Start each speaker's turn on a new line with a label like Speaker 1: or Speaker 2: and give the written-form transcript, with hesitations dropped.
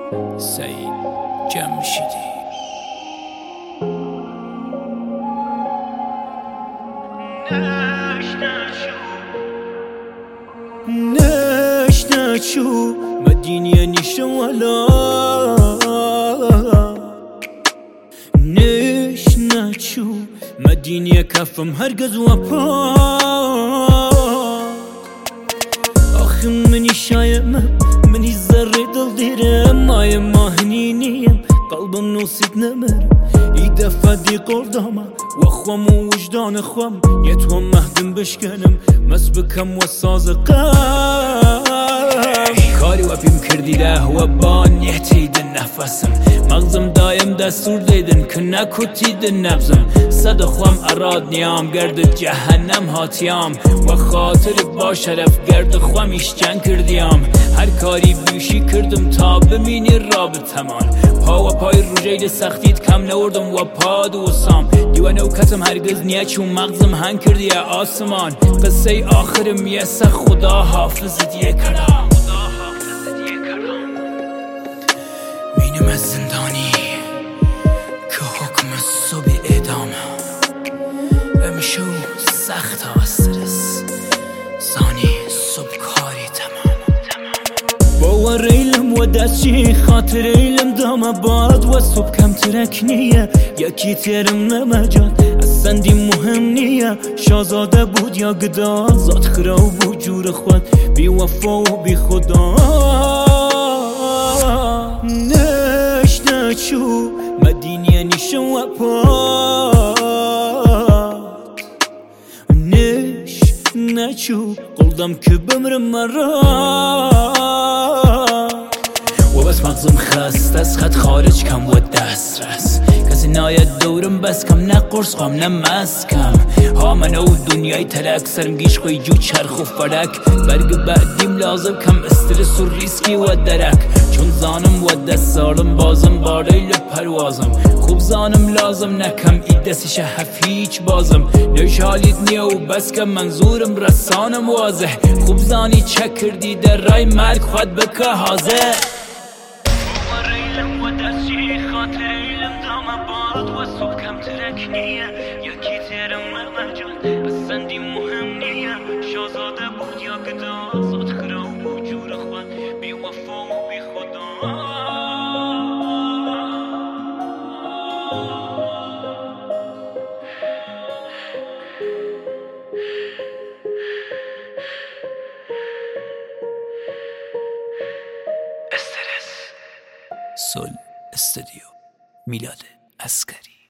Speaker 1: سعید جمشیدی. نشو مدينة نشو ولا نشو مدينة كفم هرقز وبا أخ مني شايم مني زري دل ديرم ماي ماهنينيم قلبم نوسيت نمرم إيدا فدي قرداما وأخوام ووجدان أخوام يتوم مهدم بشكنم مسبكم والصازقام کاری و بیم کردی له و بان یحتیدن نفسم مغزم دایم دستور دیدن که نکتیدن نبزم صد خوام اراد نیام گرد جهنم هاتیام و خاطر با شرف گرد خوامیش جنگ کردیم هر کاری بیشی کردم تا بمینی رابطمان پا و پای روژیل سختید کم نوردم و پا دوستم دیوانه و کتم هرگز نیا چون مغزم هنگ کردی آسمان قصه آخرم یسه خدا حافظ دیه کرام مینم از زندانی که حکم صبح اعدامه امشو سخت استرس زانی صبح کاری تمام باور ایلم و دستی خاطر ایلم دامه باد و صبح کم ترک نیه یکی ترم نمجاد اصلا دی مهم نیه شازاده بود یا گدا زاد خراو بود جور خود بی وفا و بی خدا نشو مدينة نشو وبات نشو قلدم که بمرم مرات و بس مغزم خست از خط خارج کم و دست رس کسی ناید دورم بس کم نه قرص خام نه مسکم ها من او دنیای تلک سرم گیش خوی جو چرخ و فرک برگ بعدیم لازم کم استرس و ریسکی و درک چون زانم و دست سارم بازم باریل پروازم خوب زانم لازم نکم ای دستیش هفیچ بازم نوش حالیت نیا و بس که منظورم رسانم واضح خوب زانی چک کردی در رای مرگ خود بکه حاضر و دستی خاطر ایلم دامه باد و صبح کم ترک نیه یکی تیرم مرجان اصلا دی مهم نیه شازاده بود یا گدا زاد خرا و جور خود بی وفا و بی خدا استرس سول استودیو میلاد عسکری.